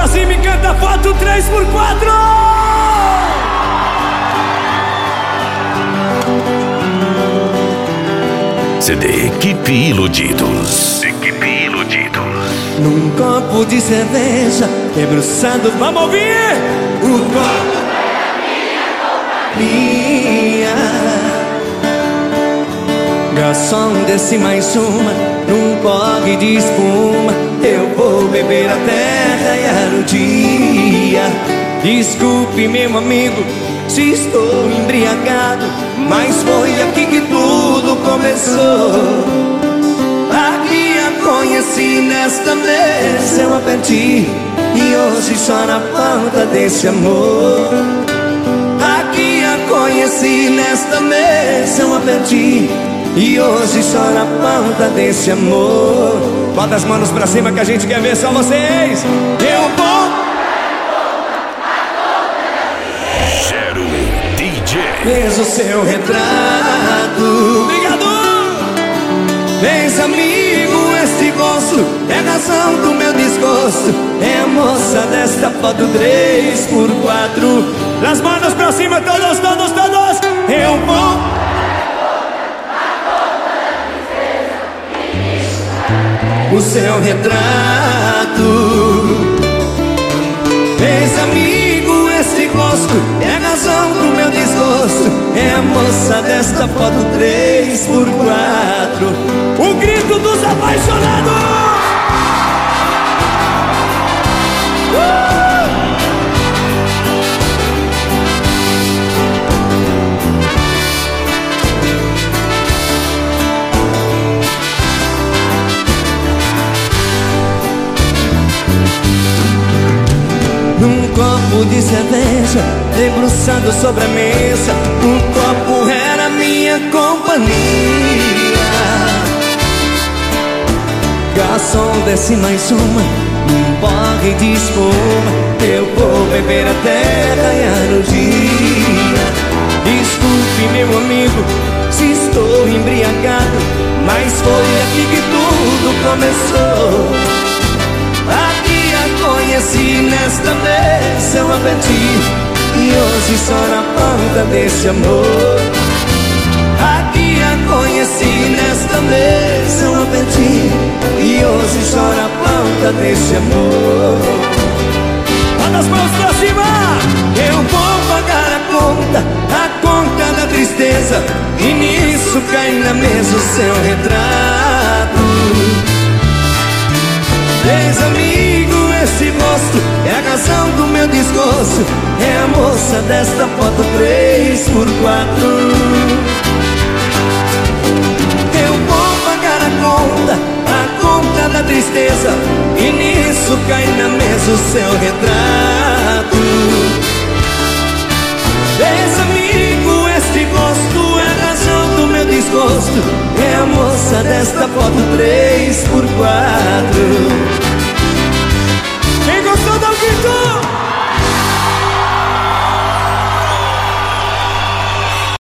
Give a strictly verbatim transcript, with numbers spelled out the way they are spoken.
pra cima e canta foto três por quatro. C D Equipe Iludidos. Equipe Iludidos. Num copo de cerveja, debruçado, vamos ouvir! O copo é minha. Garçom, desce mais uma, num pogue de espuma. Eu vou beber até raiar o dia. Desculpe, meu amigo, se estou embriagado, mas foi aqui que tudo começou. Aqui a conheci, nesta mesa eu a perdi, e hoje só na falta desse amor. Aqui a conheci, nesta mesa eu a perdi, e hoje só na falta desse amor. Bota as manos pra cima que a gente quer ver só vocês. Eu vou Fez o seu retrato. Obrigado! Fez, amigo, este gosto é a razão do meu desgosto. É a moça desta foto três por quatro. As manos pra cima, todos, todos, todos. Eu vou o seu retrato. Fez, amigo, este gosto é a razão do meu desgosto. É a moça desta foto três por quatro. O grito dos apaixonados. uh! Num copo de cerveja, debruçado sobre a mesa, um copo era minha companhia. Garçom, desce mais uma, num porre de espuma. Eu vou beber até raiar o dia. Desculpe, meu amigo, se estou embriagado, mas foi aqui que tudo começou. Aqui a conheci, nesta mesa eu a perdi, e hoje só na ponta desse amor. Aqui a conheci, nesta mesa eu a perdi, e hoje só na ponta desse amor. Olha as mãos pra cima! Eu vou pagar a conta, a conta da tristeza, e nisso cai na mesa o seu retrato. Fez, amigo, esse rosto é a razão do meu desgosto. É a moça desta foto três por quatro.